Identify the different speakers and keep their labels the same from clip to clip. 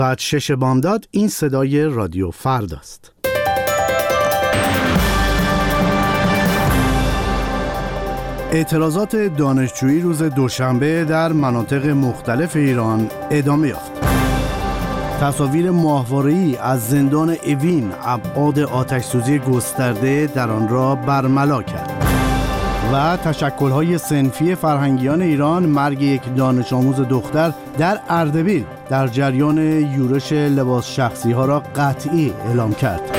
Speaker 1: ساعت 6 بامداد این صدای رادیو فرداست. اعتراضات دانشجویی روز دوشنبه در مناطق مختلف ایران ادامه یافت. تصاویر ماهواره‌ای از زندان اوین ابعاد آتش‌سوزی گسترده در آن را برملا کرد. و تشکل‌های صنفی فرهنگیان ایران مرگ یک دانش آموز دختر در اردبیل در جریان یورش لباس شخصی‌ها را قطعی اعلام کرد.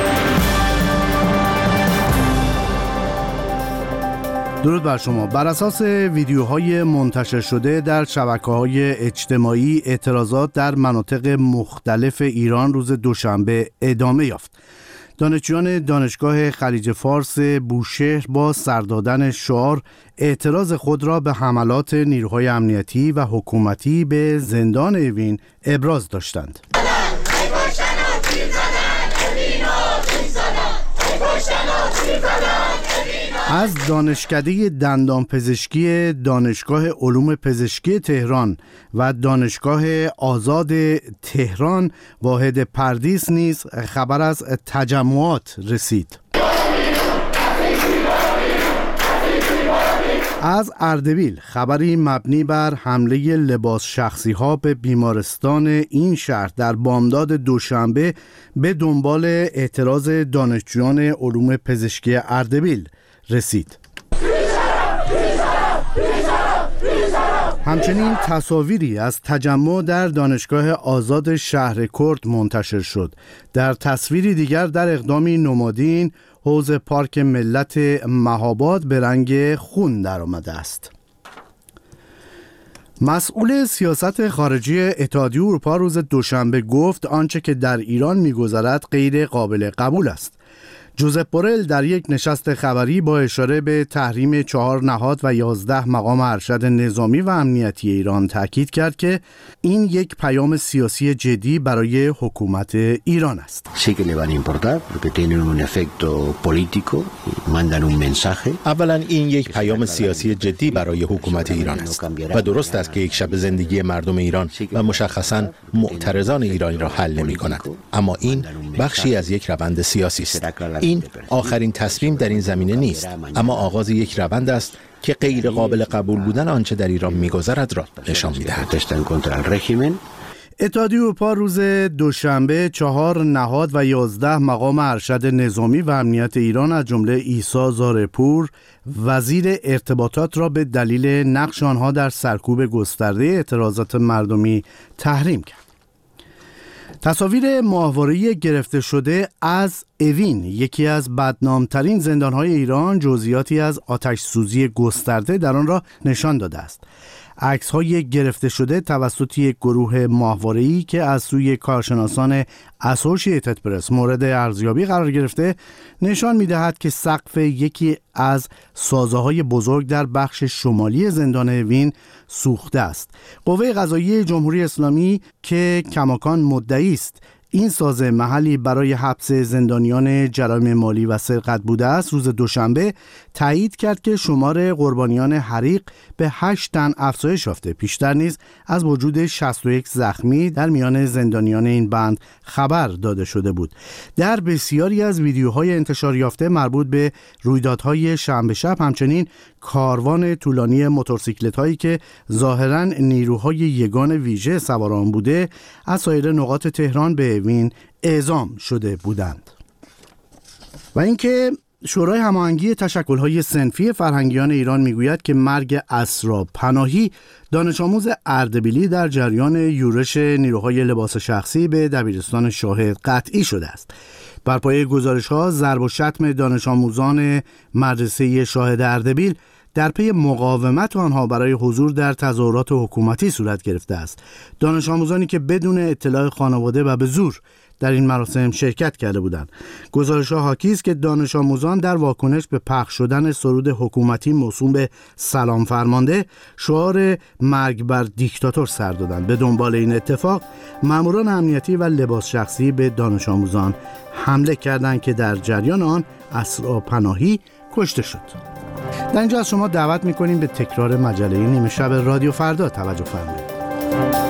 Speaker 1: درود بر شما. بر اساس ویدیوهای منتشر شده در شبکه‌های اجتماعی، اعتراضات در مناطق مختلف ایران روز دوشنبه ادامه یافت. دانشجویان دانشگاه خلیج فارس بوشهر با سر دادن شعار اعتراض خود را به حملات نیروهای امنیتی و حکومتی به زندان اوین ابراز داشتند. از دانشکده دندانپزشکی دانشگاه علوم پزشکی تهران و دانشگاه آزاد تهران واحد پردیس نیز خبر از تجمعات رسید. از اردبیل خبری مبنی بر حمله لباس شخصی ها به بیمارستان این شهر در بامداد دوشنبه به دنبال اعتراض دانشجویان علوم پزشکی اردبیل رسید. همچنین تصاویری از تجمع در دانشگاه آزاد شهر کرد منتشر شد. در تصویری دیگر در اقدامی نمادین حوض پارک ملت مهاباد به رنگ خون در آمده است. مسئول سیاست خارجی اتحادیه اروپا روز دوشنبه گفت آنچه که در ایران می‌گذرد غیر قابل قبول است. جوزپ بورل در یک نشست خبری با اشاره به تحریم 4 نهاد و 11 مقام ارشد نظامی و امنیتی ایران تاکید کرد که این یک پیام سیاسی جدی برای حکومت ایران است.
Speaker 2: اولا این یک پیام سیاسی جدی برای حکومت ایران است و درست است که یک شب زندگی مردم ایران و مشخصاً معترضان ایرانی را حل نمی کند، اما این بخشی از یک روند سیاسی است. این آخرین تصمیم در این زمینه نیست، اما آغاز یک روند است که غیر قابل قبول بودن آنچه در ایران می‌گذرد را نشان می‌دهد.
Speaker 1: اتحادیه اروپا روز دوشنبه 4 نهاد و 11 مقام ارشد نظامی و امنیت ایران از جمله عیسی زارپور وزیر ارتباطات را به دلیل نقش آنها در سرکوب گسترده اعتراضات مردمی تحریم کرد. تصاویر ماهواره‌ای گرفته شده از اوین، یکی از بدنامترین زندان‌های ایران، جزئیاتی از آتش سوزی گسترده در آن را نشان داده است. عکس‌های گرفته شده توسط یک گروه ماهواره‌ای که از سوی کارشناسان اسوسییتد پرس مورد ارزیابی قرار گرفته نشان می‌دهد که سقف یکی از سازه‌های بزرگ در بخش شمالی زندان اوین سوخته است. قوه قضاییه جمهوری اسلامی که کماکان مدعی است این سازه محلی برای حبس زندانیان جرایم مالی و سرقت بوده است، روز دوشنبه تایید کرد که شمار قربانیان حریق به 8 تن افزایش یافته. پیشتر نیز از وجود 61 زخمی در میان زندانیان این بند خبر داده شده بود. در بسیاری از ویدیوهای انتشار یافته مربوط به رویدادهای شنبه شب همچنین کاروان طولانی موتورسیکلت‌هایی که ظاهراً نیروهای یگان ویژه سوار آن بوده از سایر نقاط تهران به اوین اعزام شده بودند. و اینکه شورای هماهنگی تشکل‌های صنفی فرهنگیان ایران میگوید که مرگ اسرا پناهی دانش آموز اردبیلی در جریان یورش نیروهای لباس شخصی به دبیرستان شاهد قطعی شده است. بر پایه گزارش‌ها ضرب و شتم دانش آموزان مدرسه شاهد اردبیل در پی مقاومت آنها برای حضور در تظاهرات حکومتی صورت گرفته است. دانش آموزانی که بدون اطلاع خانواده و به زور در این مراسم شرکت کرده بودند. گزارش‌ها حاکی است که دانش آموزان در واکنش به پخش شدن سرود حکومتی موسوم به سلام فرمانده شعار مرگ بر دیکتاتور سر دادند. به دنبال این اتفاق ماموران امنیتی و لباس شخصی به دانش آموزان حمله کردند که در جریان آن اسرا پناهی کشته شد. در اینجا از شما دعوت می‌کنیم به تکرار مجله نیمه شب رادیو فردا توجه فرمایید.